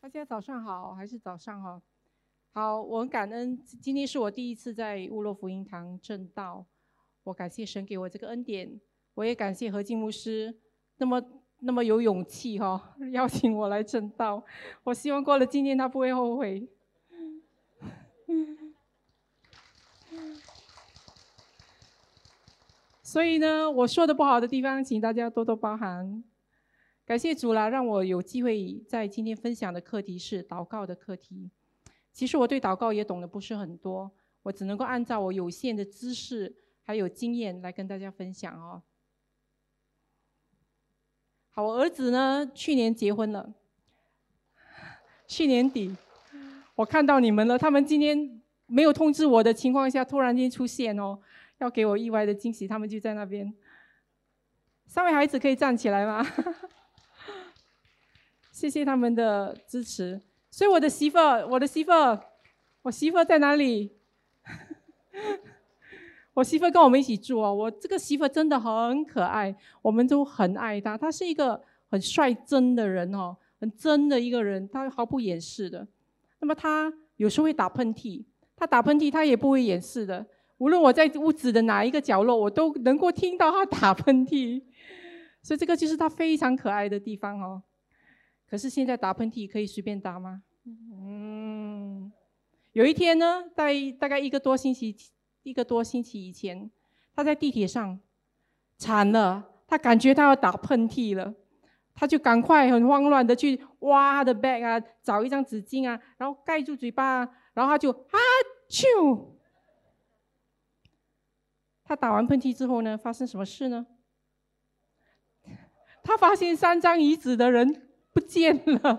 大家早上好，还是早上好？好，我很感恩，今天是我第一次在乌洛福音堂证道，我感谢神给我这个恩典，我也感谢何静牧师那么有勇气邀请我来证道。我希望过了今天他不会后悔。所以呢，我说的不好的地方，请大家多多包涵。感谢主啦，让我有机会在今天分享的课题是祷告的课题。其实我对祷告也懂得不是很多，我只能够按照我有限的知识还有经验来跟大家分享哦。好，我儿子呢去年结婚了，去年底我看到你们了，他们今天没有通知我的情况下突然间出现哦，要给我意外的惊喜，他们就在那边。三位孩子可以站起来吗？谢谢他们的支持。所以我媳妇在哪里？我媳妇跟我们一起住哦。我这个媳妇真的很可爱，我们都很爱她。她是一个很率真的人哦，很真的一个人，她毫不掩饰的。那么她有时候会打喷嚏，她打喷嚏她也不会掩饰的。无论我在屋子的哪一个角落，我都能够听到她打喷嚏。所以这个就是她非常可爱的地方哦。可是现在打喷嚏可以随便打吗？有一天呢，在大概一个多星期以前，他在地铁上惨了，他感觉他要打喷嚏了，他就赶快很慌乱的去挖他的 bag 啊，找一张纸巾啊，然后盖住嘴巴啊，然后他就啾。他打完喷嚏之后呢，发生什么事呢？他发现3张椅子的人不见了。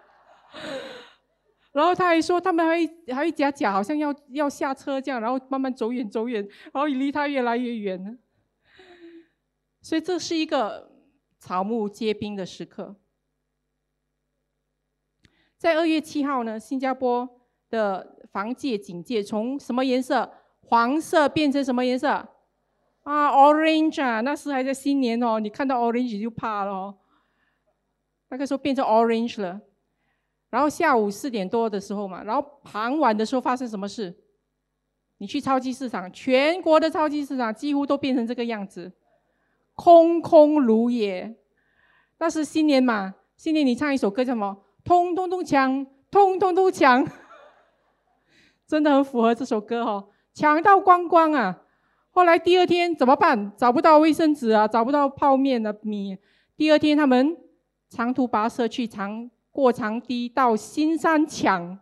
然后他还说，他们还会假好像要下车这样，然后慢慢走远，然后离他越来越远。所以这是一个草木皆兵的时刻。在2月7号呢，新加坡的防戒警戒从什么颜色？黄色变成什么颜色？orange 啊，那时还在新年哦，你看到 orange 就怕了哦。那个时候变成 orange 了。然后下午4点多的时候嘛，然后傍晚的时候发生什么事？你去超级市场，全国的超级市场几乎都变成这个样子，空空如也。那是新年嘛，新年你唱一首歌叫什么？通通都抢，通通都抢，真的很符合这首歌哦，抢到光光啊！后来第2天怎么办？找不到卫生纸啊，找不到泡面的米。第2天他们长途跋涉去过长堤到新山抢，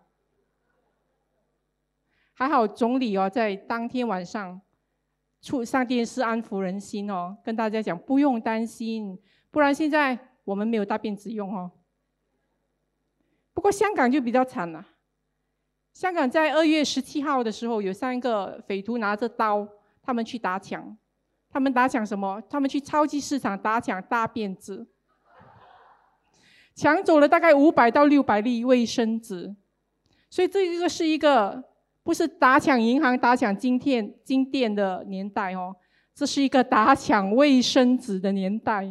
还好总理在当天晚上上电视安抚人心哦，跟大家讲不用担心，不然现在我们没有大便子用哦。不过香港就比较惨了，香港在2月17号的时候，有3个匪徒拿着刀，他们去打抢，他们打抢什么？他们去超级市场打抢大便子。抢走了大概500到600粒卫生纸，所以这个是一个不是打抢银行、打抢金店的年代哦，这是一个打抢卫生纸的年代。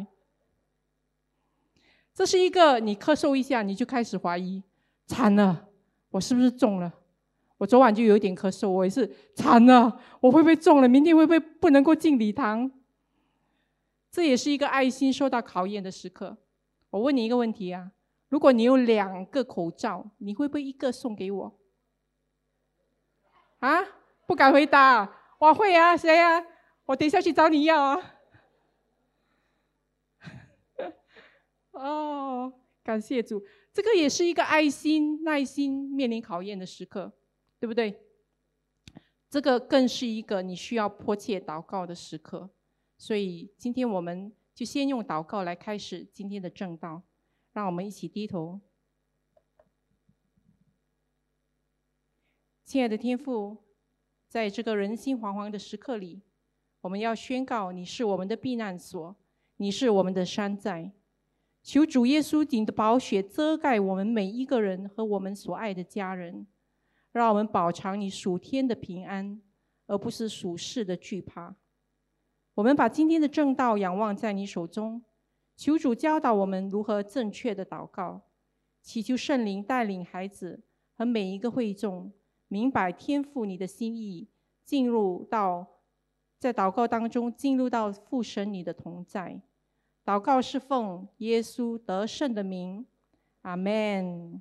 这是一个你咳嗽一下你就开始怀疑，惨了，我是不是中了？我昨晚就有一点咳嗽，我也是惨了，我会不会中了？明天会不会不能够进礼堂？这也是一个爱心受到考验的时刻。我问你一个问题啊，如果你有2个口罩，你会不会1个送给我？不敢回答。我会啊，谁啊？我等一下去找你要啊。哦，感谢主，这个也是一个爱心、耐心面临考验的时刻，对不对？这个更是一个你需要迫切祷告的时刻。所以今天我们就先用祷告来开始今天的正道，让我们一起低头。亲爱的天父，在这个人心惶惶的时刻里，我们要宣告你是我们的避难所，你是我们的山寨。求主耶稣你的宝血遮盖我们每一个人和我们所爱的家人，让我们饱尝你属天的平安，而不是属世的惧怕。我们把今天的正道仰望在你手中，求主教导我们如何正确的祷告， 祈求圣灵带领孩子和每一个会众明白天父你的心意，在祷告当中进入到父神你的同在。祷告是奉耶稣得胜的名，阿们。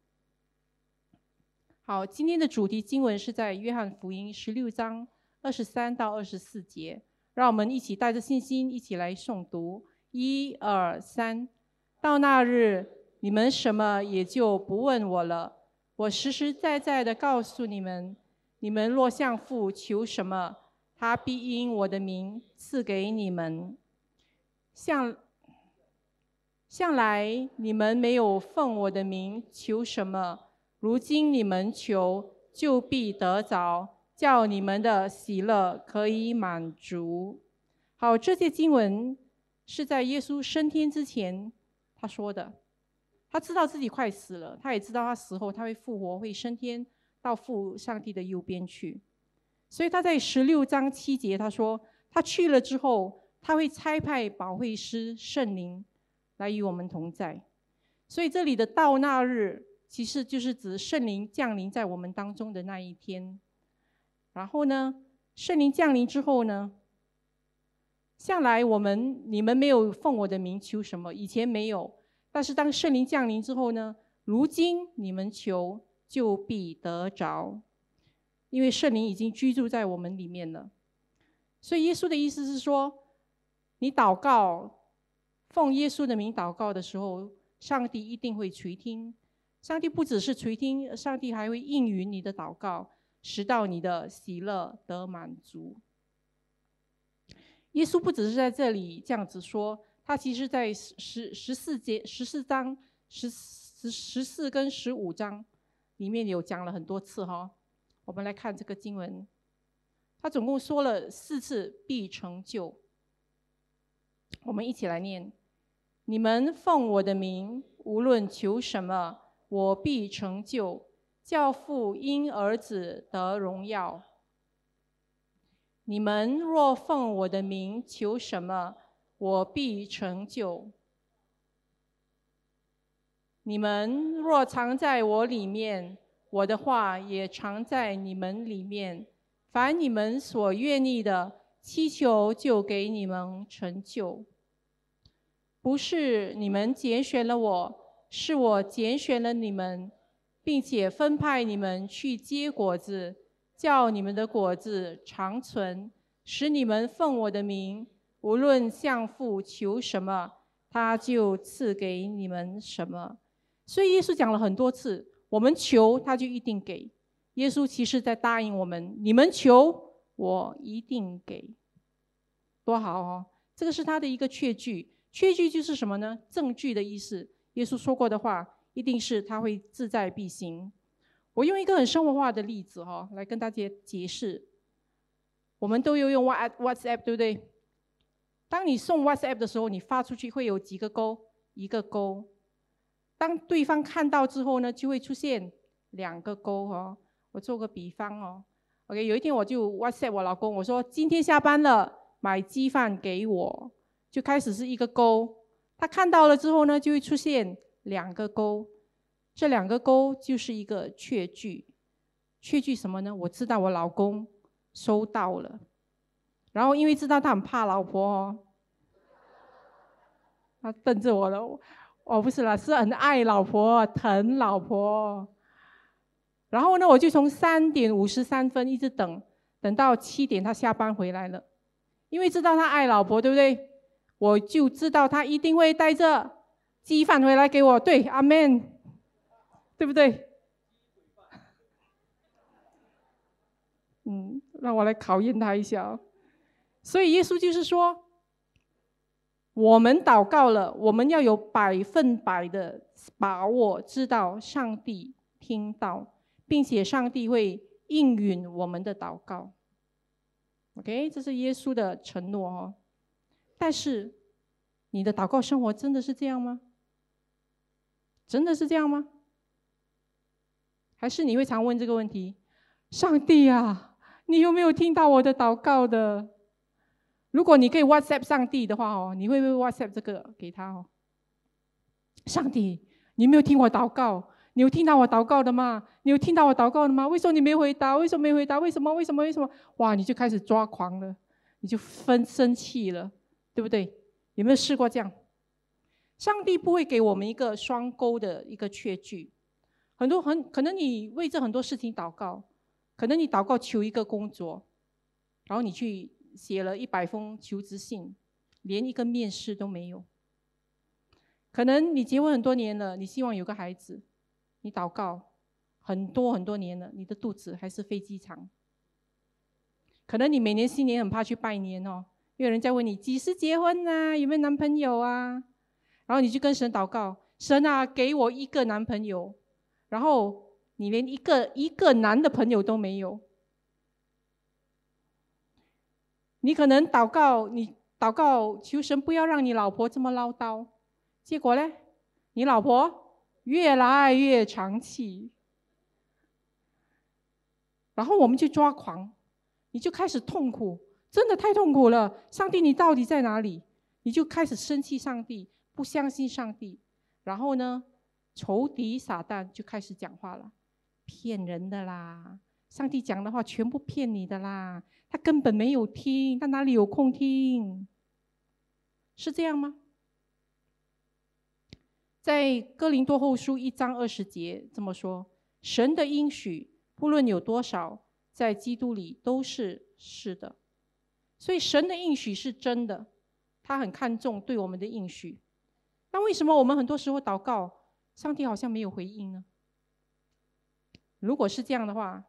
好，今天的主题经文是在约翰福音16章23到24节，让我们一起带着信心一起来诵读。1、2、3。到那日，你们什么也就不问我了。我实实在在的告诉你们，你们若向父求什么，他必因我的名赐给你们。向来你们没有奉我的名求什么，如今你们求，就必得着，叫你们的喜乐可以满足。好，这些经文是在耶稣升天之前他说的。他知道自己快死了，他也知道他死后他会复活，会升天到父上帝的右边去。所以他在16章7节他说，他去了之后，他会差派保惠师圣灵来与我们同在。所以这里的到那日其实就是指圣灵降临在我们当中的那一天。然后呢，圣灵降临之后呢，向来你们没有奉我的名求什么，以前没有，但是当圣灵降临之后呢，如今你们求就必得着，因为圣灵已经居住在我们里面了。所以耶稣的意思是说，你祷告，奉耶稣的名祷告的时候，上帝一定会垂听。上帝不只是垂听，上帝还会应允你的祷告，使到你的喜乐得满足。耶稣不只是在这里这样子说，他其实在14章14跟15章里面有讲了很多次哈。我们来看这个经文，他总共说了4次必成就。我们一起来念：你们奉我的名无论求什么，我必成就，叫父因儿子得荣耀。你们若奉我的名求什么，我必成就。你们若藏在我里面，我的话也藏在你们里面。凡你们所愿意的，祈求就给你们成就。不是你们拣选了我，是我拣选了你们，并且分派你们去结果子，叫你们的果子长存，使你们奉我的名，无论向父求什么，他就赐给你们什么。所以耶稣讲了很多次，我们求他就一定给。耶稣其实在答应我们，你们求我一定给。多好哦，这个是他的一个确据。确据就是什么呢？证据的意思。耶稣说过的话一定是他会志在必行。我用一个很生活化的例子来跟大家解释。我们都有用 WhatsApp 对不对？当你送 WhatsApp 的时候，你发出去会有几个勾？1个勾。当对方看到之后呢，就会出现2个勾我做个比方OK， 有一天我就 WhatsApp 我老公，我说今天下班了，买鸡饭给我，就开始是1个勾。他看到了之后呢，就会出现2个勾。这2个勾就是一个确据。确据什么呢？我知道我老公收到了，然后因为知道他很怕老婆他瞪着我了。不是啦，是很爱老婆，疼老婆。然后呢，我就从3点53分一直等到7点，他下班回来了。因为知道他爱老婆，对不对？我就知道他一定会带着鸡饭回来给我。对，阿们，对不对？让我来考验他一下所以耶稣就是说，我们祷告了，我们要有100%的把握，知道上帝听到，并且上帝会应允我们的祷告。OK， 这是耶稣的承诺但是你的祷告生活真的是这样吗？真的是这样吗？还是你会常问这个问题：上帝啊，你有没有听到我的祷告的？如果你可以 WhatsApp 上帝的话你会不会 WhatsApp 这个给他上帝， 你没有听我祷告？你有听到我祷告的吗？你有听到我祷告的吗？为什么你没回答？为什么没回答？为什么？为什么？为什么？哇，你就开始抓狂了，你就生气了，对不对？有没有试过这样？上帝不会给我们一个双钩的一个确据，可能你为这很多事情祷告，可能你祷告求一个工作，然后你去写了100封求职信，连一个面试都没有。可能你结婚很多年了，你希望有个孩子，你祷告很多很多年了，你的肚子还是飞机场。可能你每年新年很怕去拜年哦，因为人家问你几时结婚啊，有没有男朋友啊，然后你就跟神祷告，神啊，给我一个男朋友，然后你连一个男的朋友都没有。你可能你祷告求神不要让你老婆这么唠叨，结果呢，你老婆越来越长气，然后我们就抓狂，你就开始痛苦，真的太痛苦了。上帝，你到底在哪里？你就开始生气上帝，不相信上帝。然后呢，仇敌撒旦就开始讲话了，骗人的啦！上帝讲的话全部骗你的啦，他根本没有听，他哪里有空听？是这样吗？在哥林多后书1章20节这么说：神的应许不论有多少，在基督里都是是的。所以神的应许是真的，他很看重对我们的应许。那为什么我们很多时候祷告，上帝好像没有回应呢？如果是这样的话，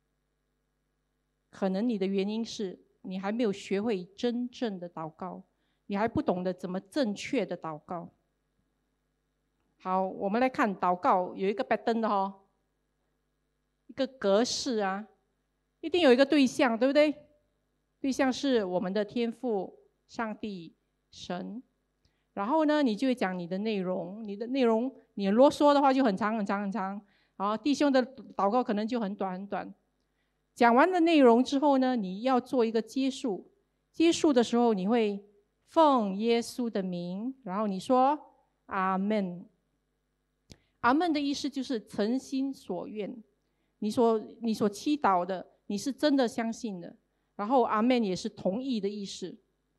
可能你的原因是你还没有学会真正的祷告，你还不懂得怎么正确的祷告。好，我们来看祷告有一个 pattern 的哦，一个格式啊，一定有一个对象，对不对？对象是我们的天父、上帝、神。然后呢，你就会讲你的内容，你啰嗦的话就很长很长很长。然后弟兄的祷告可能就很短很短。讲完了内容之后呢，你要做一个结束。结束的时候，你会奉耶稣的名，然后你说阿们。阿们的意思就是诚心所愿，你所祈祷的，你是真的相信的。然后阿们也是同意的意思。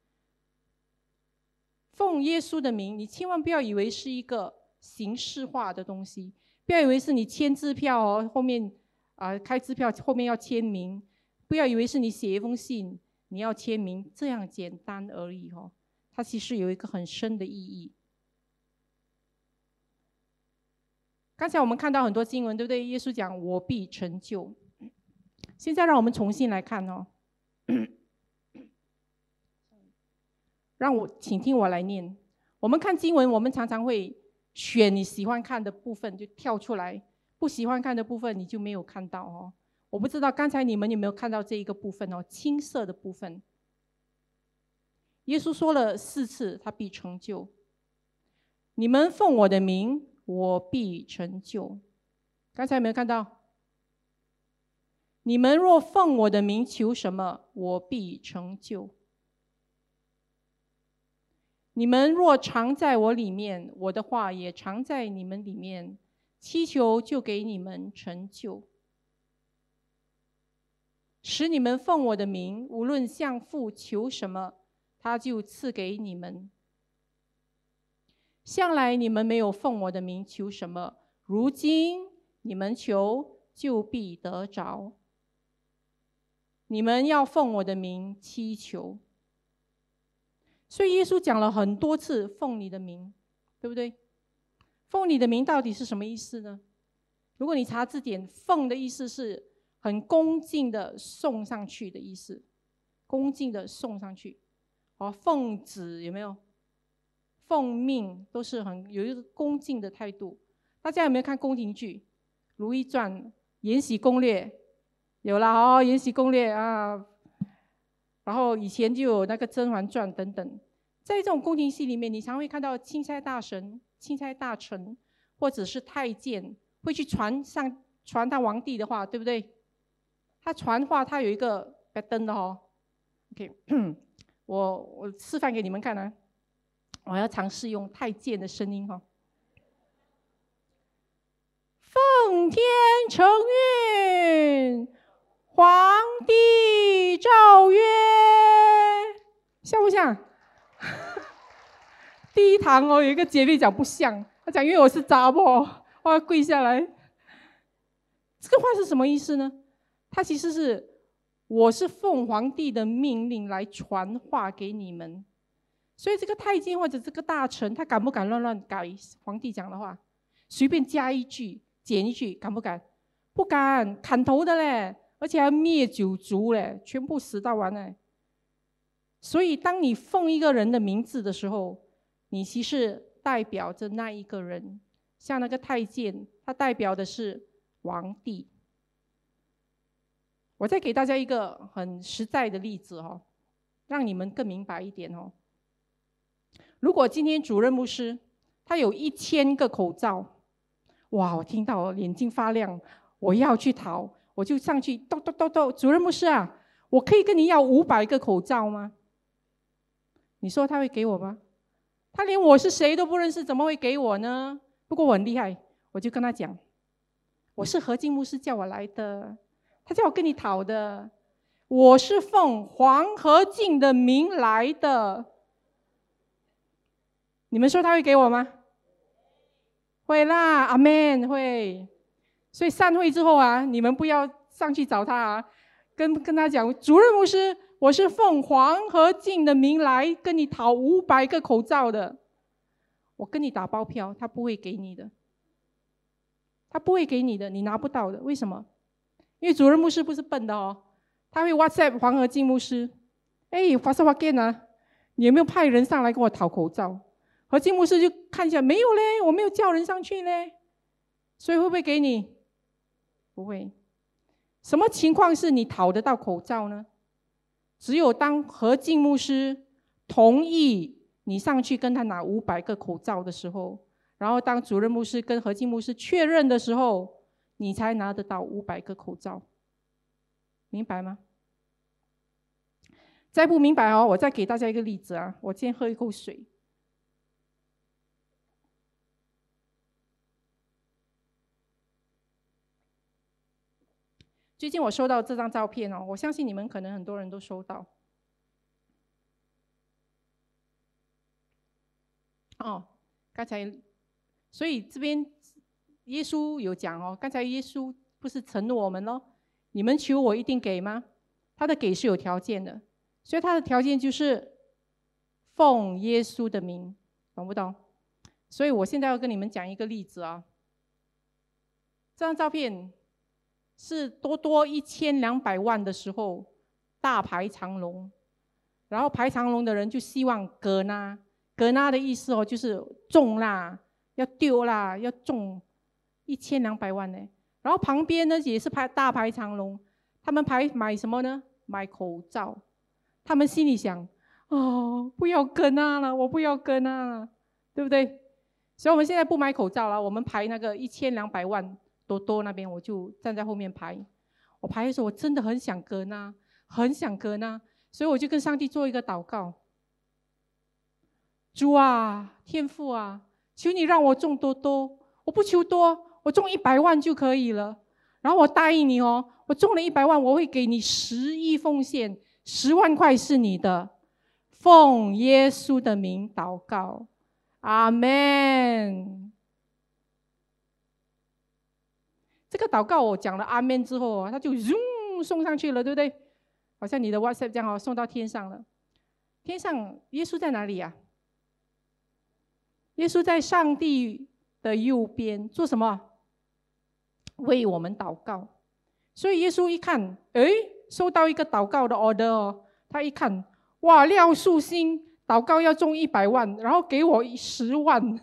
奉耶稣的名，你千万不要以为是一个形式化的东西，不要以为是你签支票哦，后面开支票后面要签名，不要以为是你写一封信你要签名，这样简单而已哦。它其实有一个很深的意义。刚才我们看到很多经文，对不对？耶稣讲我必成就。现在让我们重新来看哦，请听我来念。我们看经文，我们常常会选你喜欢看的部分就跳出来，不喜欢看的部分你就没有看到哦。我不知道刚才你们有没有看到这一个部分哦，青色的部分。耶稣说了4次，他必成就。你们奉我的名，我必成就。刚才有没有看到？你们若奉我的名求什么，我必成就。你们若常在我里面，我的话也常在你们里面，祈求就给你们成就。使你们奉我的名，无论向父求什么，他就赐给你们。向来你们没有奉我的名求什么，如今你们求就必得着。你们要奉我的名祈求。所以耶稣讲了很多次奉你的名，对不对？奉你的名到底是什么意思呢？如果你查字典，奉的意思是很恭敬的送上去的意思，恭敬的送上去。奉旨有没有？奉命都是有一个恭敬的态度。大家有没有看宫廷剧《如懿传》《延禧攻略》？有啦哦，《延禧攻略》啊。然后以前就有那个《甄嬛传》等等，在这种宫廷戏里面，你常会看到钦差大臣或者是太监会去传他皇帝的话，对不对？他传话，他有一个pattern的哦。OK， 我示范给你们看啊。我要尝试用太监的声音哈。 天承运，皇帝诏曰，像不像？第一堂有一个姐妹讲不像，她讲因为我是查某，我要跪下来。这个话是什么意思呢？它其实是我是奉皇帝的命令来传话给你们，所以这个太监或者这个大臣，他敢不敢乱改皇帝讲的话？随便加一句减一句，敢不敢？不敢，砍头的嘞，而且还要灭九族嘞，全部死到完嘞。所以当你奉一个人的名字的时候，你其实代表着那一个人。像那个太监，他代表的是皇帝。我再给大家一个很实在的例子哦，让你们更明白一点哦。如果今天主任牧师他有1000个口罩，哇，我听到眼睛发亮，我要去讨，我就上去咚咚咚咚，主任牧师啊，我可以跟你要500个口罩吗？你说他会给我吗？他连我是谁都不认识，怎么会给我呢？不过我很厉害，我就跟他讲，我是何进牧师叫我来的，他叫我跟你讨的，我是奉黄和进的名来的。你们说他会给我吗？会啦，阿们，会。所以散会之后啊，你们不要上去找他啊，跟他讲，主任牧师，我是奉黄和进的名来跟你讨500个口罩的。我跟你打包票，他不会给你的，他不会给你的，你拿不到的。为什么？因为主任牧师不是笨的哦，他会 WhatsApp 黄和进牧师，发什么件啊？你有没有派人上来跟我讨口罩？何进牧师就看一下，没有嘞，我没有叫人上去嘞，所以会不会给你？不会。什么情况是你讨得到口罩呢？只有当何进牧师同意你上去跟他拿500个口罩的时候，然后当主任牧师跟何进牧师确认的时候，你才拿得到500个口罩，明白吗？再不明白哦，我再给大家一个例子啊，我先喝一口水。最近我收到这张照片哦，我相信你们可能很多人都收到。哦，刚才，所以这边耶稣有讲哦，刚才耶稣不是承诺我们咯，你们求我一定给吗？他的给是有条件的，所以他的条件就是奉耶稣的名，懂不懂？所以我现在要跟你们讲一个例子啊。这张照片是多多1200万的时候大排长龙，然后排长龙的人就希望割纳。割纳的意思哦，就是种啦，要丢啦，要种1200万呢。然后旁边呢也是大排长龙，他们买什么呢？买口罩。他们心里想：哦，不要割纳了，我不要割纳了，对不对？所以我们现在不买口罩了，我们排那个1200万多那边，我就站在后面排。我排的时候，我真的很想割纳，很想割纳，所以我就跟上帝做一个祷告。主啊，天父啊，求你让我中多，我不求多，我中100万就可以了。然后我答应你哦，我中了100万，我会给你10亿奉献，10万块是你的。奉耶稣的名祷告，阿们。这个祷告我讲了阿们之后，他就送上去了，对不对？好像你的 WhatsApp 这样哦，送到天上了。天上耶稣在哪里呀？耶稣在上帝的右边做什么？为我们祷告。所以耶稣一看，收到一个祷告的 order 哦，他一看，哇，廖树新祷告要中100万，然后给我10万，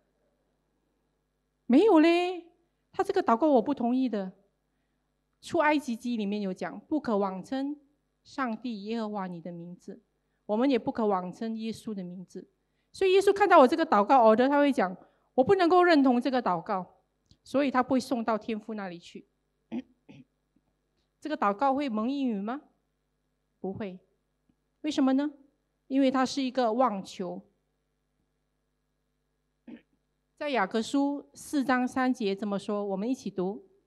没有嘞，他这个祷告我不同意的。出埃及记里面有讲，不可妄称上帝耶和华你的名字，我们也不可妄称耶稣的名字。所以耶稣看到我这个祷告 order， 他会讲，我不能够认同这个祷告，所以他不会送到天父那里去。这个祷告会蒙应允吗？不会。为什么呢？因为它是一个妄求。在雅各书4章3节这么说，我们一起读。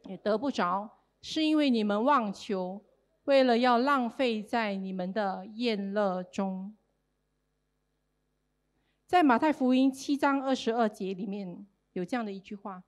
也得不着，是因为你们妄求，为了要浪费在你们的宴乐中。在马太福音7章22节里面有这样的一句话，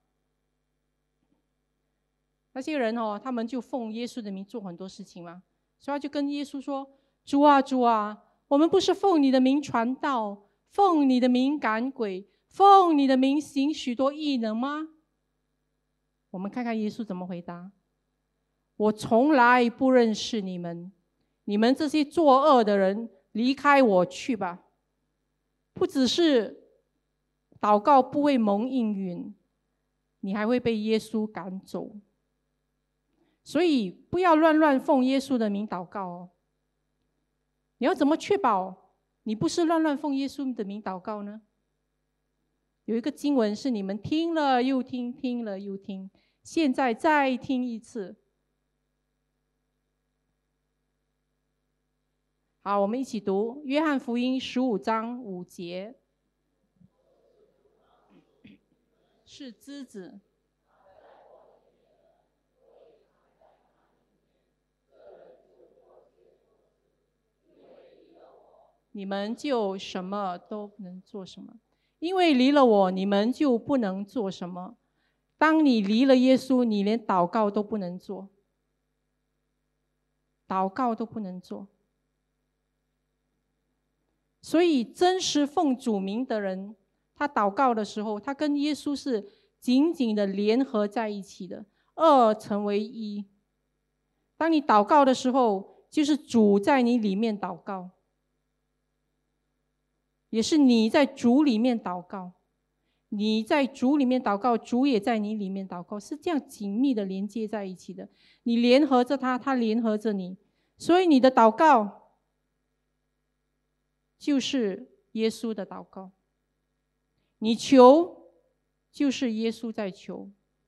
那些人他们就奉耶稣的名做很多事情嘛，所以他就跟耶稣说：主啊，主啊，我们不是奉你的名传道，奉你的名赶鬼，奉你的名行许多异能吗？我们看看耶稣怎么回答：我从来不认识你们，你们这些作恶的人，离开我去吧。不只是祷告不会蒙应允，你还会被耶稣赶走。所以不要乱奉耶稣的名祷告你要怎么确保你不是乱奉耶稣的名祷告呢？有一个经文是你们听了又听，听了又听，现在再听一次。好，我们一起读约翰福音15章5节。是枝子，你们就什么都不能做什么，因为离了我，你们就不能做什么。当你离了耶稣，你连祷告都不能做，祷告都不能做。所以真实奉主名的人，他祷告的时候，他跟耶稣是紧紧的联合在一起的，二成为一。当你祷告的时候，就是主在你里面祷告，也是你在主里面祷告。你在主里面祷告，主也在你里面祷告，是这样紧密的连接在一起的。你联合着他，他联合着你，所以你的祷告就是耶稣的祷告，你求就是耶稣在求。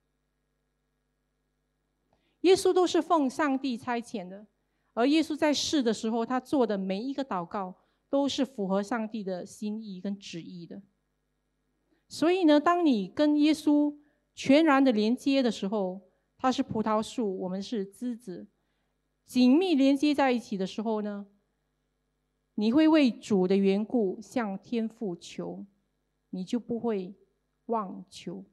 耶稣都是奉上帝差遣的，而耶稣在世的时候，他做的每一个祷告都是符合上帝的心意跟旨意的。所以呢，当你跟耶稣全然的连接的时候，他是葡萄树，我们是枝子，紧密连接在一起的时候呢，你会为主的缘故向天父求，你就不会妄求。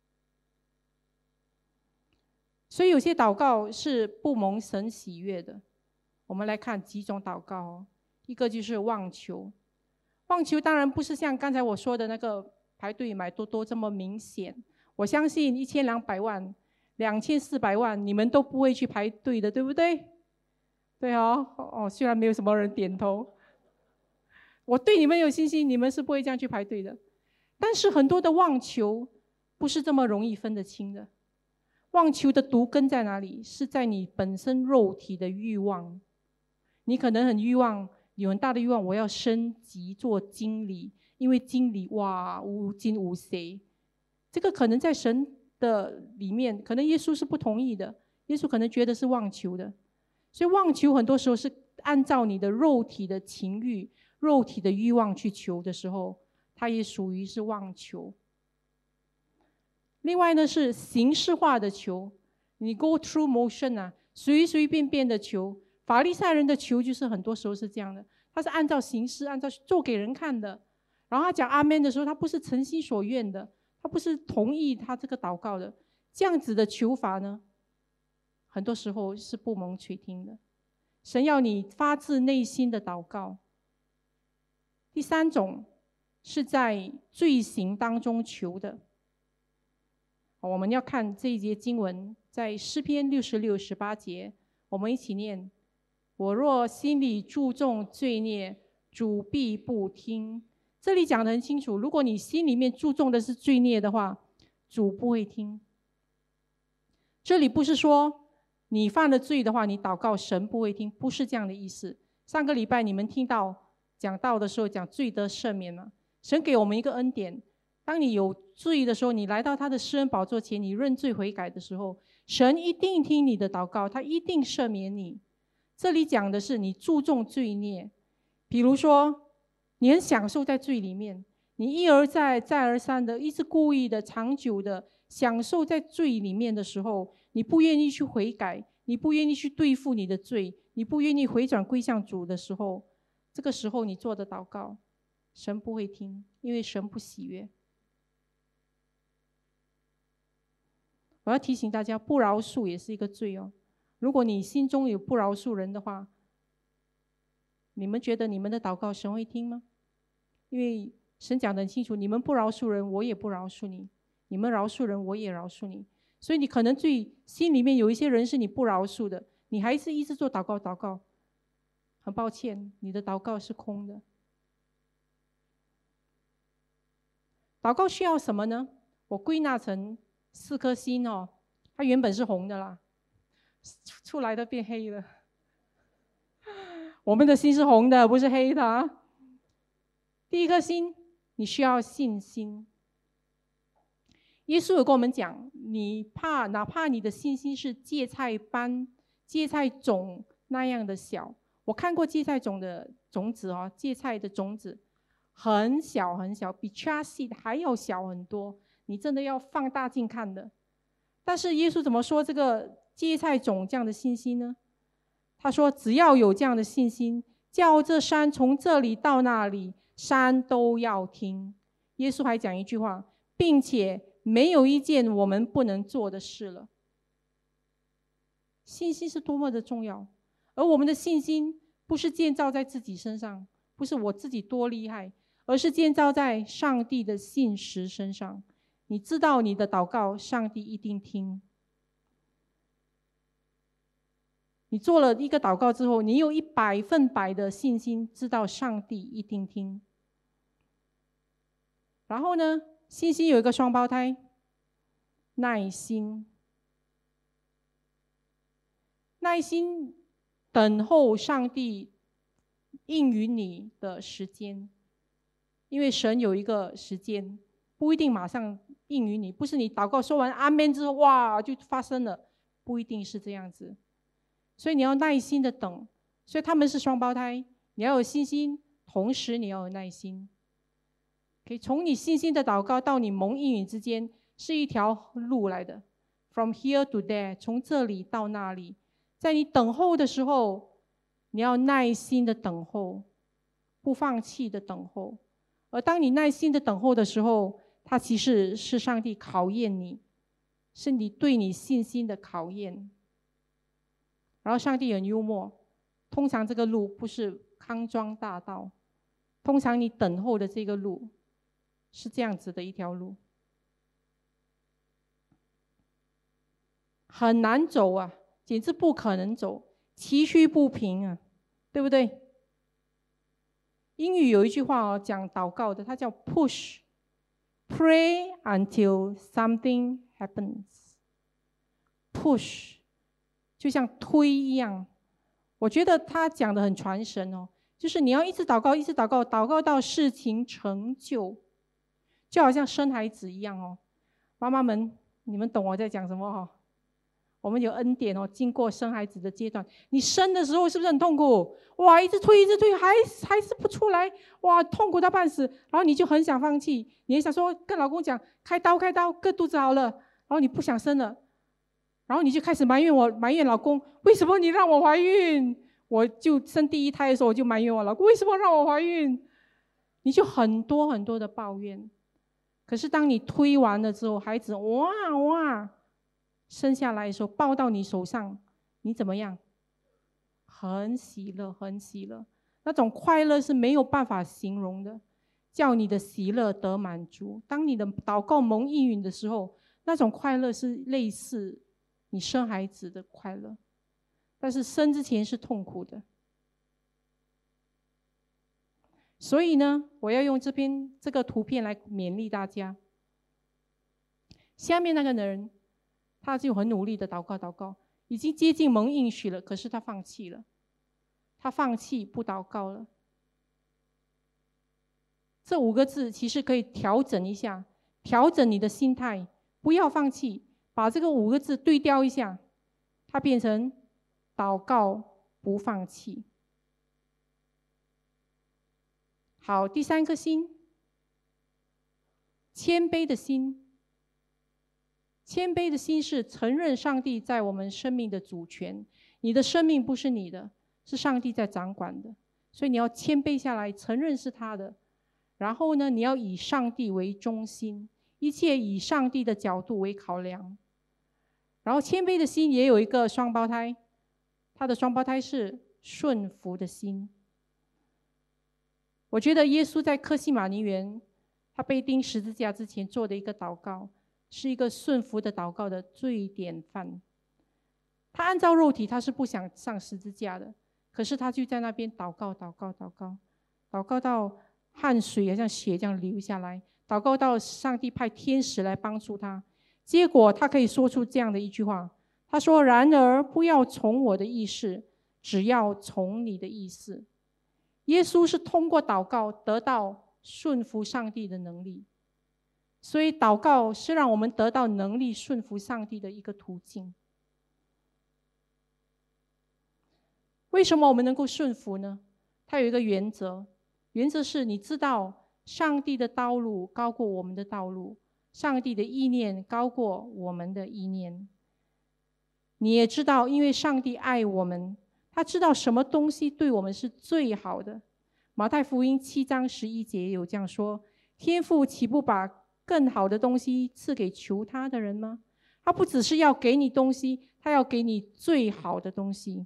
所以有些祷告是不蒙神喜悦的。我们来看几种祷告一个就是妄求。妄求当然不是像刚才我说的那个排队买多多这么明显。我相信1200万、2400万，你们都不会去排队的，对不对？对虽然没有什么人点头，我对你们有信心，你们是不会这样去排队的。但是很多的妄求不是这么容易分得清的。妄求的毒根在哪里？是在你本身肉体的欲望。你可能很欲望，有很大的欲望，我要升级做经理，因为经理哇无惊无邪。这个可能在神的里面，可能耶稣是不同意的，耶稣可能觉得是妄求的。所以妄求很多时候是按照你的肉体的情欲、肉体的欲望去求的时候，它也属于是妄求。另外呢是形式化的求，你 go through motion 随随便便的求。法利赛人的求就是很多时候是这样的，他是按照形式，按照做给人看的。然后他讲阿们的时候，他不是诚心所愿的，他不是同意他这个祷告的。这样子的求法呢，很多时候是不蒙垂听的。神要你发自内心的祷告。第三种是在罪行当中求的。我们要看这一节经文，在诗篇66、18节，我们一起念：我若心里注重罪孽，主必不听。这里讲得很清楚，如果你心里面注重的是罪孽的话，主不会听。这里不是说你犯了罪的话，你祷告神不会听，不是这样的意思。上个礼拜你们听到讲道的时候讲罪得赦免了，神给我们一个恩典，当你有罪的时候，你来到他的施恩宝座前，你认罪悔改的时候，神一定听你的祷告，他一定赦免你。这里讲的是你注重罪孽，比如说你很享受在罪里面，你一而再再而三的一直故意的长久的享受在罪里面的时候，你不愿意去悔改，你不愿意去对付你的罪，你不愿意回转归向主的时候，这个时候你做的祷告，神不会听，因为神不喜悦。我要提醒大家，不饶恕也是一个罪哦。如果你心中有不饶恕人的话，你们觉得你们的祷告神会听吗？因为神讲得很清楚，你们不饶恕人，我也不饶恕你；你们饶恕人，我也饶恕你。所以你可能心里面有一些人是你不饶恕的，你还是一直做祷告，很抱歉，你的祷告是空的。祷告需要什么呢？我归纳成4颗心哦，它原本是红的啦，出来的变黑了。我们的心是红的，不是黑的啊。第一颗心，你需要信心。耶稣有跟我们讲，哪怕你的信心是芥菜种那样的小，我看过芥菜种的种子哦，芥菜的种子很小很小，比 chia seed 还要小很多，你真的要放大镜看的。但是耶稣怎么说这个芥菜种这样的信心呢？他说，只要有这样的信心，叫这山从这里到那里，山都要听。耶稣还讲一句话，并且没有一件我们不能做的事了。信心是多么的重要，而我们的信心不是建造在自己身上，不是我自己多厉害，而是建造在上帝的信实身上。你知道你的祷告，上帝一定听。你做了一个祷告之后，你有100%的信心，知道上帝一定听。然后呢，信心有一个双胞胎，耐心。耐心等候上帝应允你的时间，因为神有一个时间，不一定马上应允你，不是你祷告说完阿们之后，哇就发生了，不一定是这样子。所以你要耐心的等，所以他们是双胞胎，你要有信心，同时你要有耐心。可以从你信心的祷告到你蒙应允之间，是一条路来的 ，from here to there， 从这里到那里。在你等候的时候，你要耐心的等候，不放弃的等候。而当你耐心的等候的时候，它其实是上帝考验你，是你对你信心的考验。然后上帝很幽默，通常这个路不是康庄大道，通常你等候的这个路是这样子的一条路，很难走啊，简直不可能走，崎岖不平啊，对不对？英语有一句话哦，讲祷告的，它叫 push， pray until something happens。 push 就像推一样，我觉得他讲的很传神哦，就是你要一直祷告，一直祷告，祷告到事情成就，就好像生孩子一样哦。妈妈们，你们懂我在讲什么哦？我们有恩典哦，经过生孩子的阶段，你生的时候是不是很痛苦？哇，一直推，还是不出来，哇，痛苦到半死，然后你就很想放弃，你也想说跟老公讲开刀，割肚子好了，然后你不想生了。然后你就开始埋怨老公，为什么你让我怀孕？我就生第1胎的时候，我就埋怨我老公，为什么让我怀孕？你就很多很多的抱怨。可是当你推完了之后，孩子哇生下来的时候，抱到你手上，你怎么样？很喜乐，很喜乐，那种快乐是没有办法形容的，叫你的喜乐得满足。当你的祷告蒙应允的时候，那种快乐是类似你生孩子的快乐，但是生之前是痛苦的。所以呢，我要用这个图片来勉励大家。下面那个人，他就很努力的祷告，已经接近蒙应许了，可是他放弃了，他放弃不祷告了。这5个字其实可以调整一下，调整你的心态，不要放弃，把这个5个字对调一下，它变成祷告不放弃。好，第3颗心，谦卑的心。 谦卑的心是承认上帝在我们生命的主权，你的生命不是你的，是上帝在掌管的，所以你要谦卑下来，承认是他的。然后呢，你要以上帝为中心，一切以上帝的角度为考量。然后谦卑的心也有一个双胞胎，他的双胞胎是顺服的心。我觉得耶稣在客西马尼园，他被钉十字架之前做的一个祷告，是一个顺服的祷告的最典范。他按照肉体，他是不想上十字架的，可是他就在那边祷告，祷告，祷告，祷告到汗水像血这样流下来，祷告到上帝派天使来帮助他。结果他可以说出这样的一句话，他说：然而不要从我的意思，只要从你的意思。耶稣是通过祷告得到顺服上帝的能力，所以祷告是让我们得到能力顺服上帝的一个途径。为什么我们能够顺服呢？它有一个原则，原则是你知道上帝的道路高过我们的道路，上帝的意念高过我们的意念。你也知道，因为上帝爱我们，他知道什么东西对我们是最好的。马太福音7章11节有这样说：天父岂不把更好的东西赐给求他的人吗？他不只是要给你东西，他要给你最好的东西。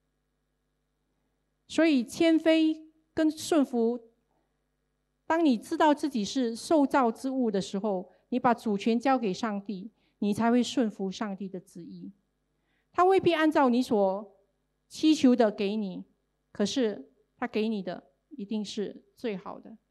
所以谦卑跟顺服，当你知道自己是受造之物的时候，你把主权交给上帝，你才会顺服上帝的旨意。他未必按照你所祈求的给你，可是他给你的一定是最好的。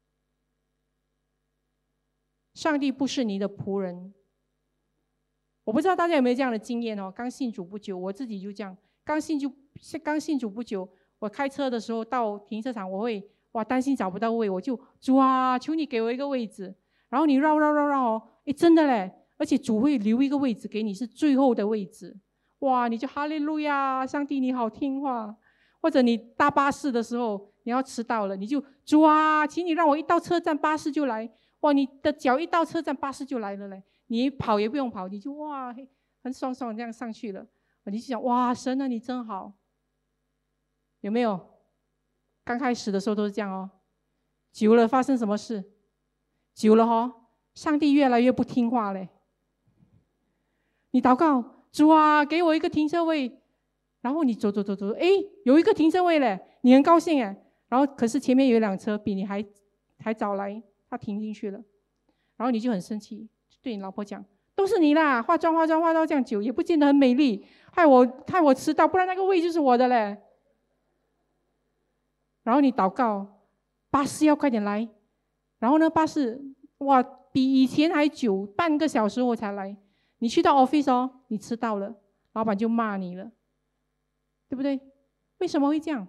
上帝不是你的仆人。我不知道大家有没有这样的经验哦？刚信主不久，我自己就这样，刚信主不久，我开车的时候到停车场，我会担心找不到位，我就主啊，求你给我一个位置。然后你绕哦，真的嘞，而且主会留一个位置给你，是最后的位置。哇，你就哈利路亚，上帝你好听话。或者你搭巴士的时候，你要迟到了，你就主啊，请你让我一到车站巴士就来。哇，你的脚一到车站巴士就来了嘞，你跑也不用跑，你就很爽这样上去了。你就想哇，神啊，你真好。有没有？刚开始的时候都是这样哦，久了发生什么事？久了上帝越来越不听话嘞。你祷告，主啊，给我一个停车位，然后你走，有一个停车位嘞，你很高兴哎，然后可是前面有一辆车比你还早来，他停进去了，然后你就很生气，对你老婆讲，都是你啦，化妆到这样久，也不见得很美丽，害我迟到，不然那个位就是我的嘞。然后你祷告，巴士要快点来，然后呢，巴士比以前还久，半个小时我才来。你去到 office 你迟到了，老板就骂你了，对不对？为什么会这样？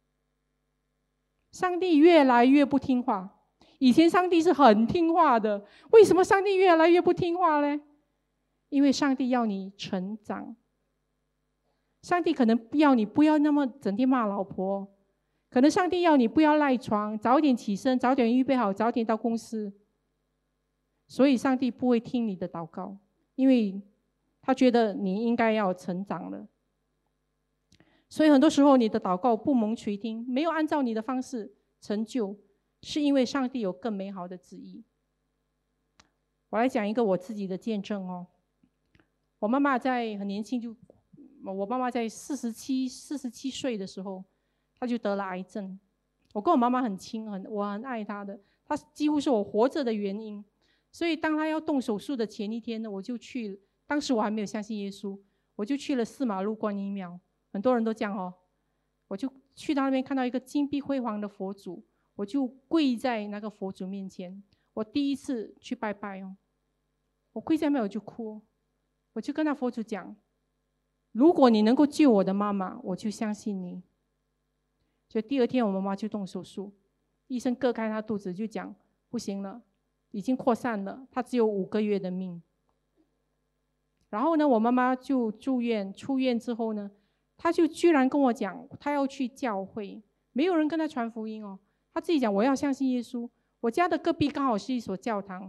上帝越来越不听话，以前上帝是很听话的，为什么上帝越来越不听话呢？因为上帝要你成长，上帝可能要你不要那么整天骂老婆，可能上帝要你不要赖床，早点起身，早点预备好，早点到公司。所以上帝不会听你的祷告，因为他觉得你应该要成长了。所以很多时候你的祷告不蒙垂听，没有按照你的方式成就，是因为上帝有更美好的旨意。我来讲一个我自己的见证哦。我妈妈在很年轻我妈妈在47岁的时候，她就得了癌症。我跟我妈妈很亲，我很爱她的，她几乎是我活着的原因。所以当她要动手术的前一天呢，我就去，当时我还没有相信耶稣，我就去了4马路观音庙，很多人都这样哦。我就去到那边看到一个金碧辉煌的佛祖，我就跪在那个佛祖面前。我第一次去拜拜哦，我跪在那边我就哭，我就跟那佛祖讲，如果你能够救我的妈妈，我就相信你。所以第二天我妈妈就动手术，医生割开她肚子就讲不行了，已经扩散了，她只有5个月的命。然后呢，我妈妈就住院，出院之后呢，她就居然跟我讲，她要去教会，没有人跟她传福音哦，她自己讲我要相信耶稣。我家的隔壁刚好是一所教堂，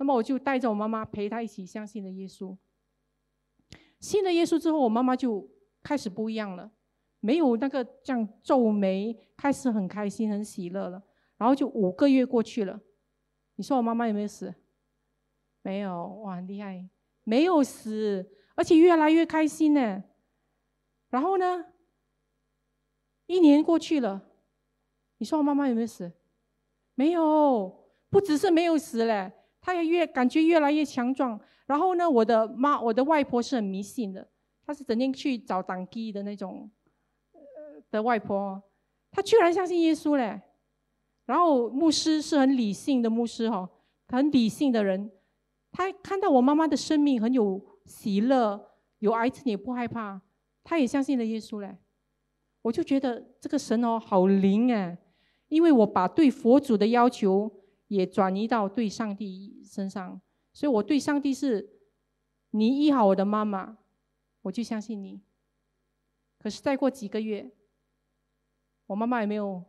那么我就带着我妈妈陪她一起相信了耶稣。信了耶稣之后，我妈妈就开始不一样了，没有那个这样皱眉，开始很开心很喜乐了。然后就5个月过去了，你说我妈妈有没有死？没有，哇，很厉害，没有死，而且越来越开心呢。然后呢，1年过去了，你说我妈妈有没有死？没有，不只是没有死嘞，她也感觉越来越强壮。然后呢，我的外婆是很迷信的，她是整天去找当地的那种的外婆，她居然相信耶稣嘞。然后牧师是很理性的牧师很理性的人，他看到我妈妈的生命很有喜乐，有癌症也不害怕，他也相信了耶稣嘞。我就觉得这个神好灵哎，因为我把对佛祖的要求也转移到对上帝身上，所以我对上帝是，你医好我的妈妈，我就相信你。可是再过几个月，我妈妈也没有，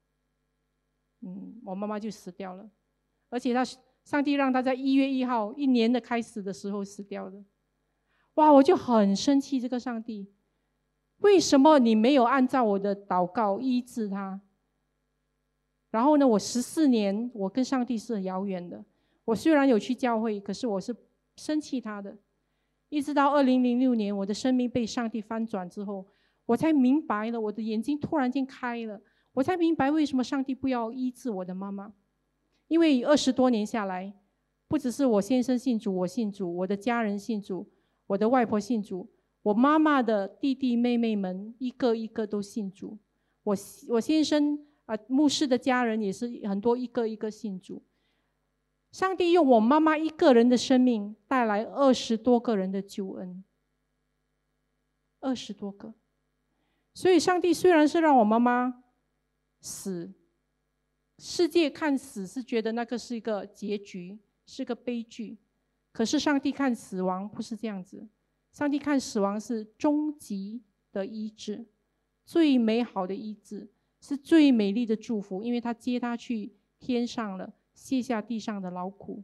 我妈妈就死掉了，而且上帝让她在1月1号1年的开始的时候死掉了。哇，我就很生气这个上帝，为什么你没有按照我的祷告医治她？然后呢，我14年我跟上帝是很遥远的，我虽然有去教会，可是我是生气他的。一直到2006年我的生命被上帝翻转之后，我才明白了，我的眼睛突然间开了，我才明白为什么上帝不要医治我的妈妈。因为20多年下来，不只是我先生信主，我信主，我的家人信主，我的外婆信主，我妈妈的弟弟妹妹们一个一个都信主，我先生牧师的家人也是很多一个一个信主。上帝用我妈妈一个人的生命带来20多个人的救恩，20多个。所以上帝虽然是让我妈妈死，世界看死是觉得那个是一个结局，是个悲剧，可是上帝看死亡不是这样子，上帝看死亡是终极的医治，最美好的医治，是最美丽的祝福，因为他接他去天上了，卸下地上的劳苦。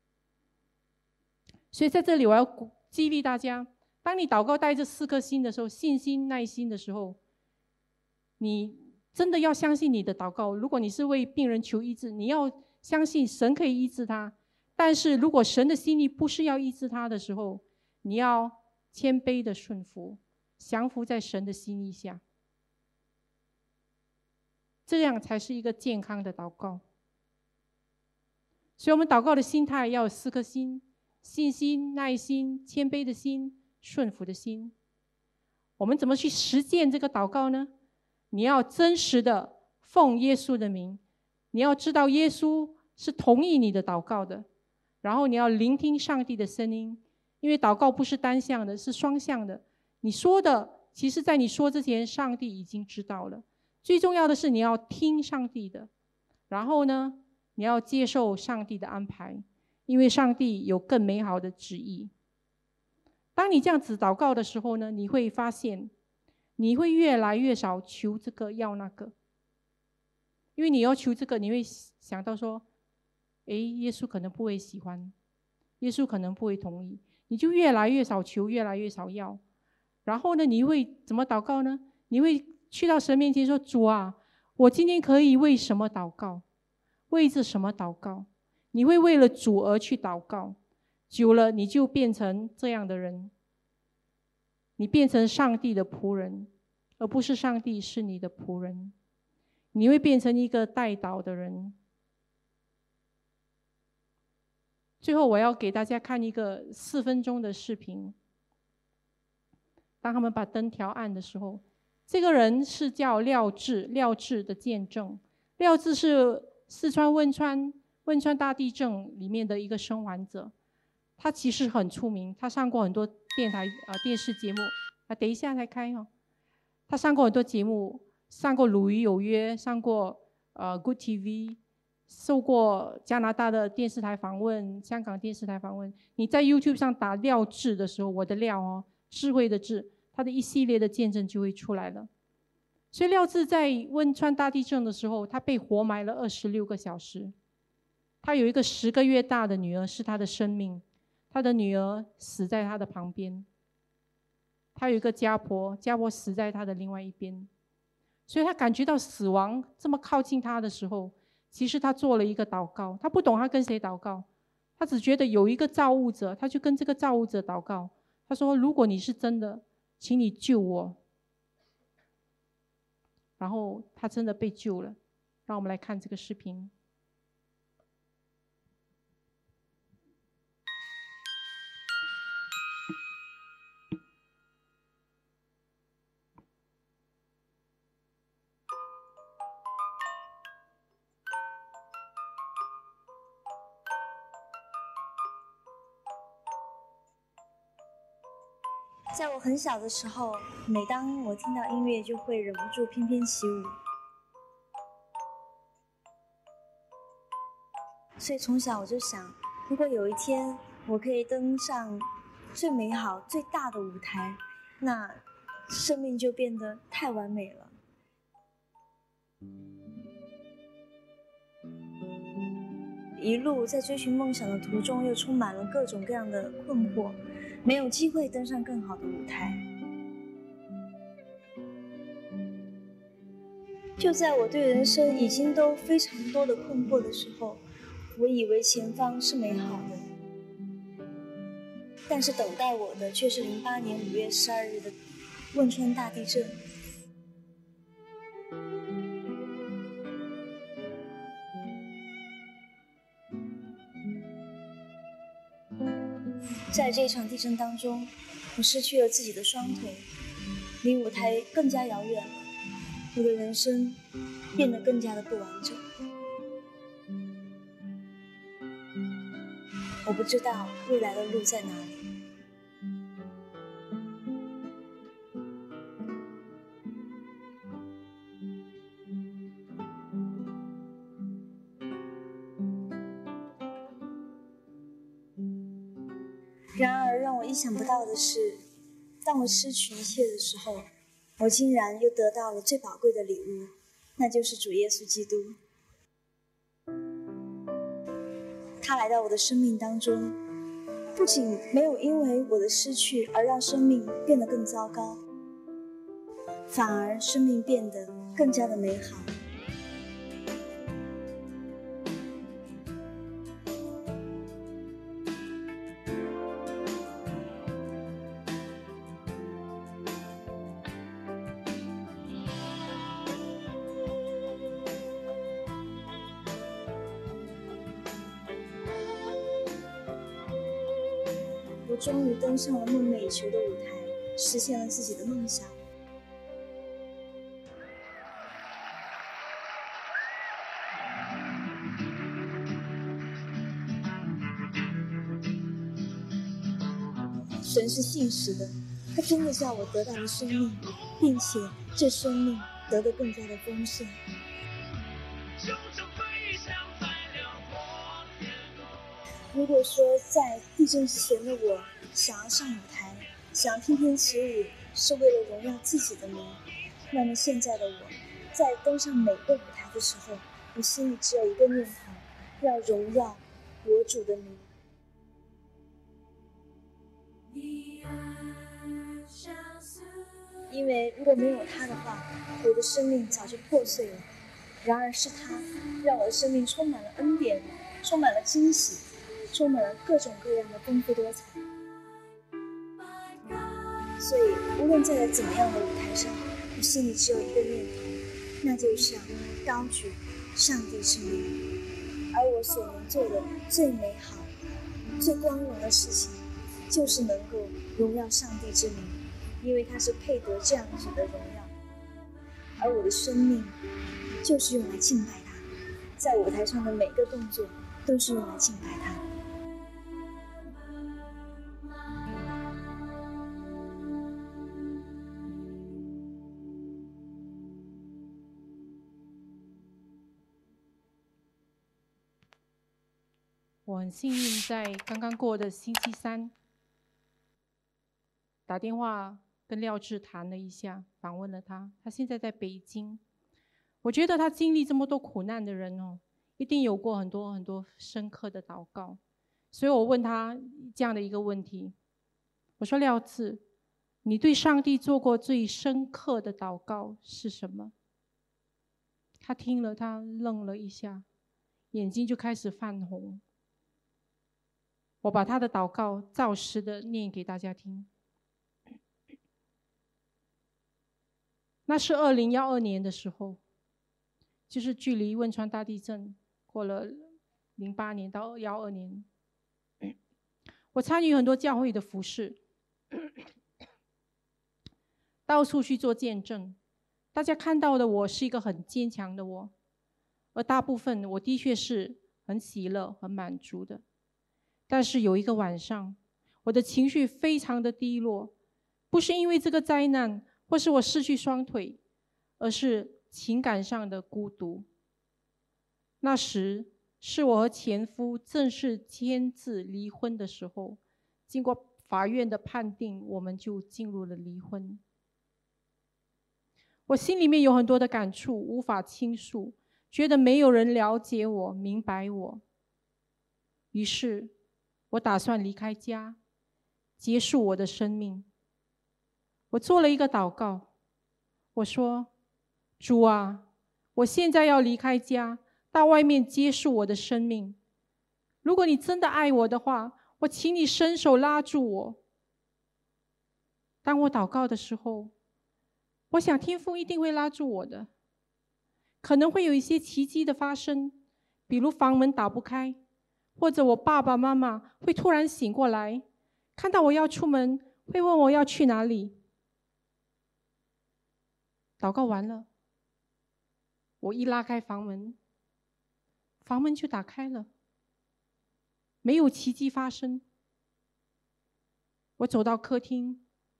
所以在这里我要激励大家，当你祷告带着4颗心的时候，信心耐心的时候，你真的要相信你的祷告。如果你是为病人求医治，你要相信神可以医治他，但是如果神的心意不是要医治他的时候，你要谦卑的顺服，降服在神的心意下，这样才是一个健康的祷告。所以我们祷告的心态要有4颗心：信心、耐心、谦卑的心、顺服的心。我们怎么去实践这个祷告呢？你要真实的奉耶稣的名，你要知道耶稣是同意你的祷告的，然后你要聆听上帝的声音，因为祷告不是单向的，是双向的。你说的，其实在你说之前，上帝已经知道了。最重要的是你要听上帝的，然后呢，你要接受上帝的安排，因为上帝有更美好的旨意。当你这样子祷告的时候呢，你会发现你会越来越少求这个要那个，因为你要求这个，你会想到说，耶稣可能不会喜欢，耶稣可能不会同意，你就越来越少求，越来越少要。然后呢，你会怎么祷告呢？你会去到神面前说，主啊，我今天可以为什么祷告，为着什么祷告？你会为了主而去祷告，久了你就变成这样的人，你变成上帝的仆人，而不是上帝是你的仆人。你会变成一个代祷的人。最后我要给大家看一个4分钟的视频。当他们把灯调暗的时候，这个人是叫廖智，廖智的见证。廖智是四川汶川大地震里面的一个生还者，他其实很出名，他上过很多电视节目等一下才开他上过很多节目，上过《鲁豫有约》，上过Good TV， 受过加拿大的电视台访问，香港电视台访问。你在 YouTube 上打廖智的时候，我的廖智慧的智，他的一系列的见证就会出来了。所以廖智在汶川大地震的时候，他被活埋了26个小时。 他有一个10个月大的女儿是他的生命，他的女儿死在他的旁边。他有一个家婆，家婆死在他的另外一边，所以他感觉到死亡这么靠近他的时候，其实他做了一个祷告。他不懂他跟谁祷告，他只觉得有一个造物者，他就跟这个造物者祷告。他说：“如果你是真的，请你救我。”然后他真的被救了。让我们来看这个视频。 在我很小的时候，每当我听到音乐，就会忍不住翩翩起舞。所以从小我就想，如果有一天我可以登上最美好、最大的舞台，那生命就变得太完美了。一路在追寻梦想的途中，又充满了各种各样的困惑，没有机会登上更好的舞台。就在我对人生已经都非常多的困惑的时候，我以为前方是美好的，但是等待我的却是08年5月12日的汶川大地震。在这场地震当中，我失去了自己的双腿，离舞台更加遥远了，我的人生变得更加的不完整。我不知道未来的路在哪里。然而让我意想不到的是，当我失去一切的时候，我竟然又得到了最宝贵的礼物，那就是主耶稣基督。他来到我的生命当中，不仅没有因为我的失去而让生命变得更糟糕，反而生命变得更加的美好。我终于登上了梦寐以求的舞台，实现了自己的梦想。神是信实的，他真的叫我得到了生命，并且这生命得得更加的丰盛。如果说在地震之前的我想要上舞台，想要翩翩起舞，是为了荣耀自己的名，那么现在的我在登上每个舞台的时候，我心里只有一个念头，要荣耀我主的名。因为如果没有他的话，我的生命早就破碎了。然而是他让我的生命充满了恩典，充满了惊喜，充满了各种各样的丰富多彩。所以无论站在怎么样的舞台上，我心里只有一个念头，那就是要高举上帝之名。而我所能做的最美好、最光荣的事情，就是能够荣耀上帝之名，因为他是配得这样子的荣耀。而我的生命就是用来敬拜他，在舞台上的每个动作都是用来敬拜他。 我很幸运，在刚刚过的星期三，打电话跟廖智谈了一下，访问了他。他现在在北京。我觉得他经历这么多苦难的人哦， 一定有过很多很多深刻的祷告。所以我问他这样的一个问题，我说廖志，你对上帝做过最深刻的祷告是什么？他听了，他愣了一下，眼睛就开始泛红。我把他的祷告照实的念给大家听。那是2012年的时候，就是距离汶川大地震过了08年到12年。我参与很多教会的服事，到处去做见证。大家看到的我是一个很坚强的我，而大部分我的确是很喜乐、很满足的。但是有一个晚上，我的情绪非常的低落，不是因为这个灾难，或是我失去双腿，而是情感上的孤独。那时是我和前夫正式签字离婚的时候，经过法院的判定，我们就进入了离婚。我心里面有很多的感触，无法倾诉，觉得没有人了解我、明白我。于是，我打算离开家，结束我的生命。我做了一个祷告，我说：主啊，我现在要离开家，到外面结束我的生命。如果你真的爱我的话，我请你伸手拉住我。当我祷告的时候，我想天父一定会拉住我的，可能会有一些奇迹的发生，比如房门打不开，或者我爸爸妈妈会突然醒过来，看到我要出门，会问我要去哪里。祷告完了，我一拉开房门，房门就打开了，没有奇迹发生。我走到客厅，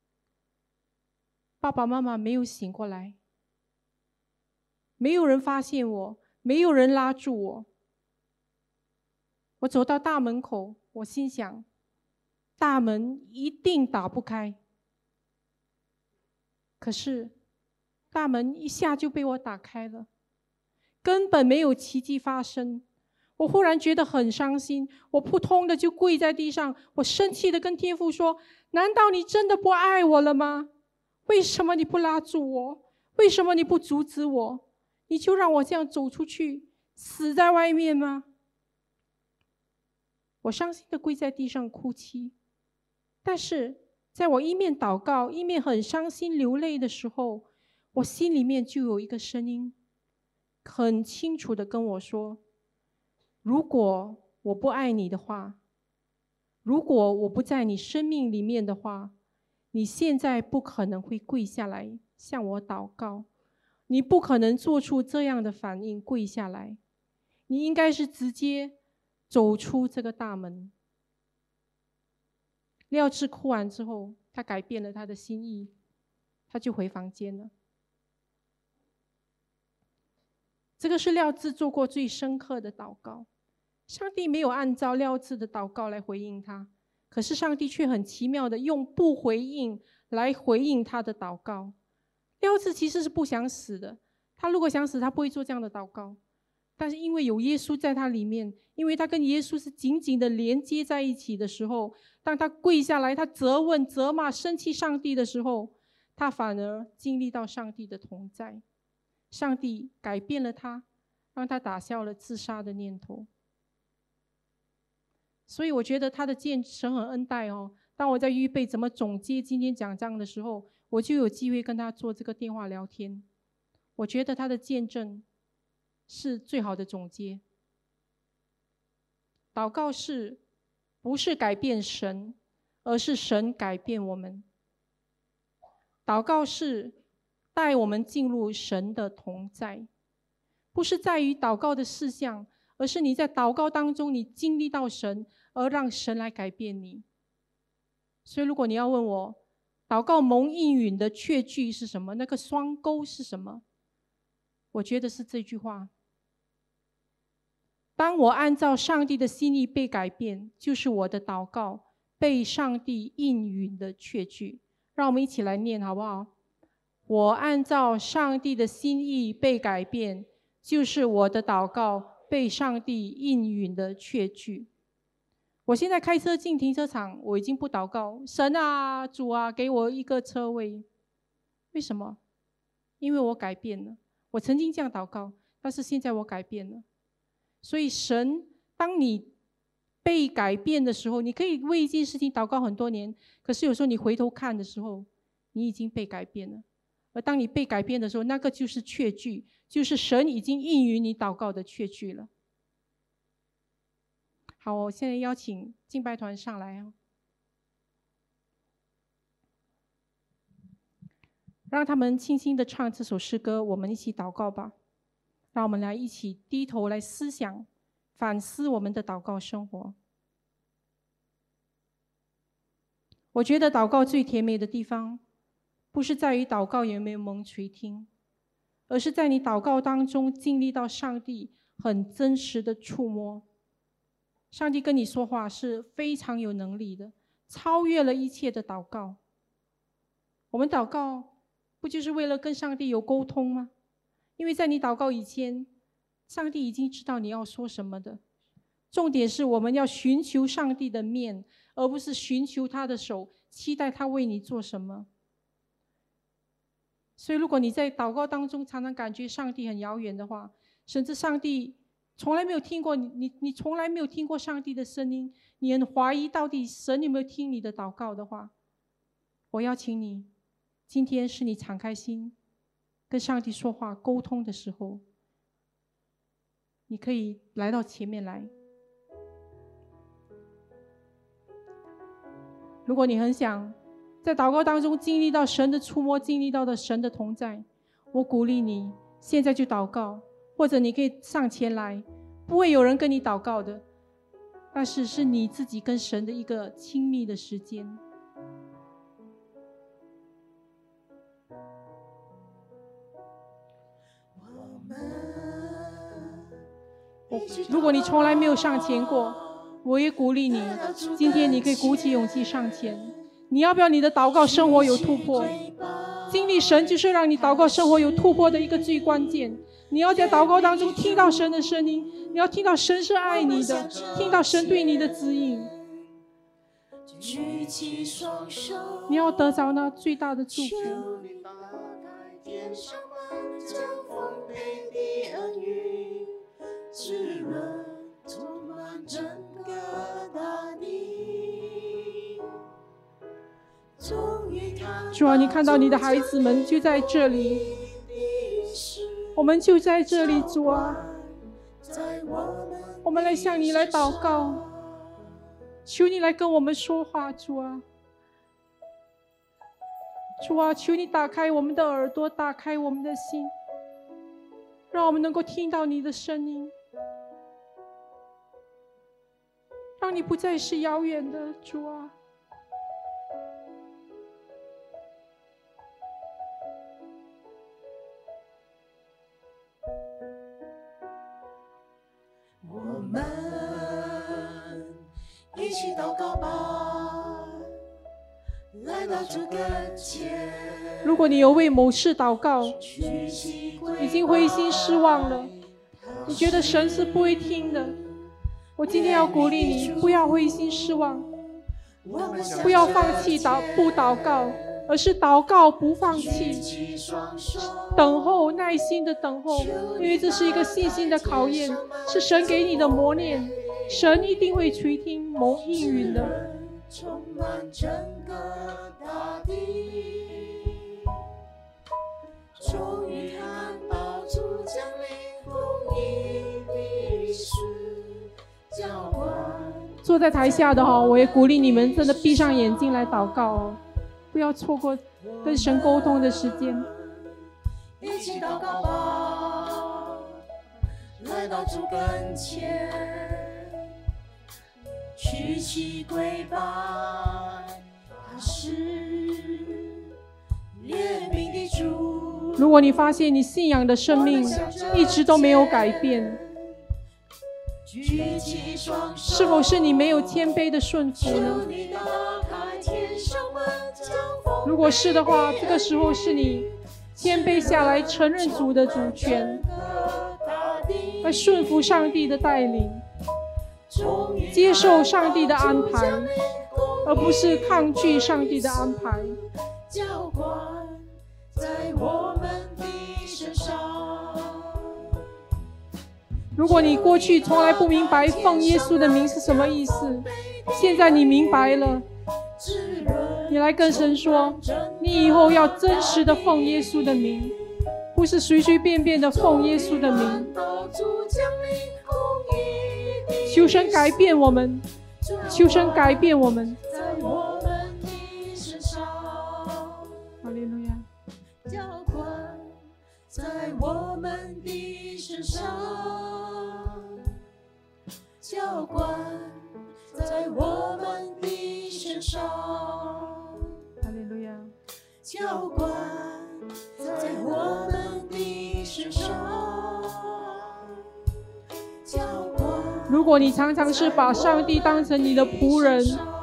爸爸妈妈没有醒过来，没有人发现我，没有人拉住我。我走到大门口，我心想，大门一定打不开。可是大门一下就被我打开了，根本没有奇迹发生。我忽然觉得很伤心，我扑通的就跪在地上，我生气的跟天父说：难道你真的不爱我了吗？为什么你不拉住我？为什么你不阻止我？你就让我这样走出去，死在外面吗？我伤心的跪在地上哭泣。但是在我一面祷告一面很伤心流泪的时候，我心里面就有一个声音很清楚的跟我说：如果我不爱你的话，如果我不在你生命里面的话，你现在不可能会跪下来向我祷告，你不可能做出这样的反应跪下来，你应该是直接走出这个大门。廖志哭完之后，他改变了他的心意，他就回房间了。这个是廖志做过最深刻的祷告。上帝没有按照廖志的祷告来回应他，可是上帝却很奇妙的用不回应来回应他的祷告。廖志其实是不想死的，他如果想死，他不会做这样的祷告。但是因为有耶稣在他里面，因为他跟耶稣是紧紧的连接在一起的时候，当他跪下来，他责问、责骂、生气上帝的时候，他反而经历到上帝的同在。上帝改变了他，让他打消了自杀的念头。所以我觉得他的神很恩待哦。当我在预备怎么总结今天讲章的时候，我就有机会跟他做这个电话聊天。我觉得他的见证是最好的总结。祷告不是改变神，而是神改变我们。祷告是带我们进入神的同在，不是在于祷告的事项，而是你在祷告当中你经历到神，而让神来改变你。所以如果你要问我祷告蒙应允的确据是什么，那个双钩是什么，我觉得是这句话：当我按照上帝的心意被改变，就是我的祷告被上帝应允的确据。让我们一起来念好不好？我按照上帝的心意被改变，就是我的祷告被上帝应允的确据。我现在开车进停车场，我已经不祷告，神啊，主啊，给我一个车位。为什么？因为我改变了。我曾经这样祷告，但是现在我改变了。所以神，当你被改变的时候，你可以为一件事情祷告很多年，可是有时候你回头看的时候，你已经被改变了。而当你被改变的时候，那个就是确据，就是神已经应允你祷告的确据了。好，我现在邀请敬拜团上来啊，让他们轻轻的唱这首诗歌，我们一起祷告吧。让我们来一起低头来思想、反思我们的祷告生活。我觉得祷告最甜美的地方，不是在于祷告有没有蒙垂听，而是在你祷告当中经历到上帝很真实的触摸。上帝跟你说话是非常有能力的，超越了一切的祷告。我们祷告不就是为了跟上帝有沟通吗？因为在你祷告以前，上帝已经知道你要说什么的。重点是我们要寻求上帝的面，而不是寻求他的手，期待他为你做什么。所以如果你在祷告当中常常感觉上帝很遥远的话，甚至上帝从来没有听过你从来没有听过上帝的声音，你很怀疑到底神有没有听你的祷告的话，我邀请你，今天是你敞开心跟上帝说话沟通的时候，你可以来到前面来。如果你很想在祷告当中经历到神的触摸，经历到的神的同在，我鼓励你现在就祷告，或者你可以上前来，不会有人跟你祷告的，但是是你自己跟神的一个亲密的时间。如果你从来没有上前过，我也鼓励你，今天你可以鼓起勇气上前。你要不要你的祷告生活有突破？经历神就是让你祷告生活有突破的一个最关键。你要在祷告当中听到神的声音，你要听到神是爱你的，听到神对你的指引，你要得着那最大的祝福。滋润充满整个大地。主啊，你看到你的孩子们就在这里，我们就在这里，主啊，我们来向你来祷告，求你来跟我们说话，主啊，主啊，求你打开我们的耳朵，打开我们的心，让我们能够听到你的声音，让你不再是遥远的，主啊。 我们一起祷告吧，来到主跟前。 如果你有为某事祷告，已经灰心失望了，你觉得神是不会听的，我今天要鼓励你，不要灰心失望，不要放弃不祷告，而是祷告不放弃，等候，耐心的等候，因为这是一个信心的考验，是神给你的磨练，神一定会垂听蒙应允的。 充满整个大地，终于看到主降临公义的事，浇灌。 坐在台下的我也鼓励你们真的闭上眼睛来祷告不要错过跟神沟通的时间。 一起祷告吧，来到主跟前，屈膝跪拜，他是怜悯的主。 如果你发现你信仰的生命一直都没有改变，是否是你没有谦卑的顺服呢？如果是的话，这个时候是你谦卑下来承认主的主权， 来顺服上帝的带领，接受上帝的安排，而不是抗拒上帝的安排。 浇灌在我们的身上。 如果你过去从来不明白奉耶稣的名是什么意思，现在你明白了，你来跟神说，你以后要真实的奉耶稣的名，不是随随便便的奉耶稣的名。求神改变我们，求神改变我们。哈利路亚。 浇灌在我们的身上，浇灌在我们的身上， 哈利路亚。 浇灌在我们的身上，浇灌。 如果你常常是把上帝当成你的仆人，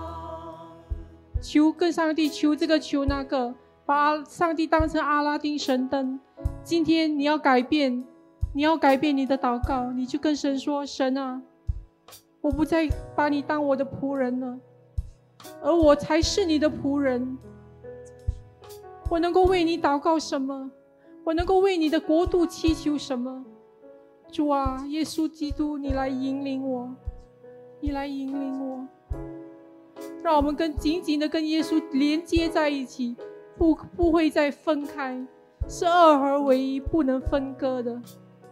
跟上帝求这个求那个，把上帝当成阿拉丁神灯，今天你要改变，你要改变你的祷告，你就跟神说，神啊，我不再把你当我的仆人了，而我才是你的仆人。我能够为你祷告什么？我能够为你的国度祈求什么？主啊，耶稣基督，你来引领我，你来引领我，让我们紧紧的跟耶稣连接在一起，不会再分开，是二合为一，不能分割的。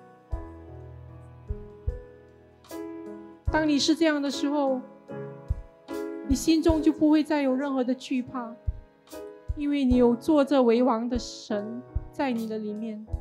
当你是这样的时候，你心中就不会再有任何的惧怕，因为你有坐着为王的神在你的里面。